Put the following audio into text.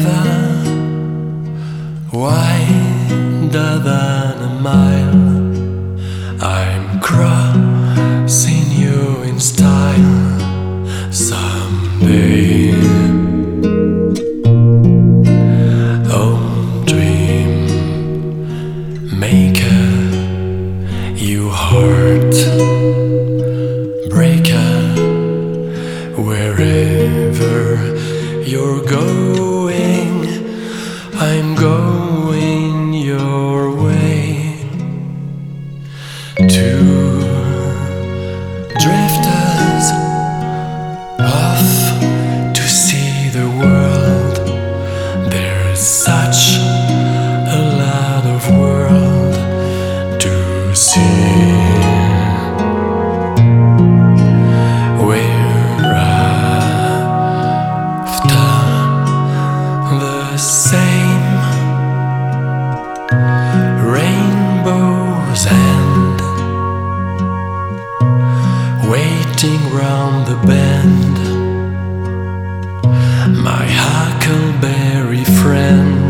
river wider than a mile. I'm crossing you in style someday. Oh, dream maker, you heart breaker, wherever you're going, I'm going your way. Two drifters off to see the world. There's such a lot of world to see. We're after the same rainbows and waiting round the bend, my huckleberry friend.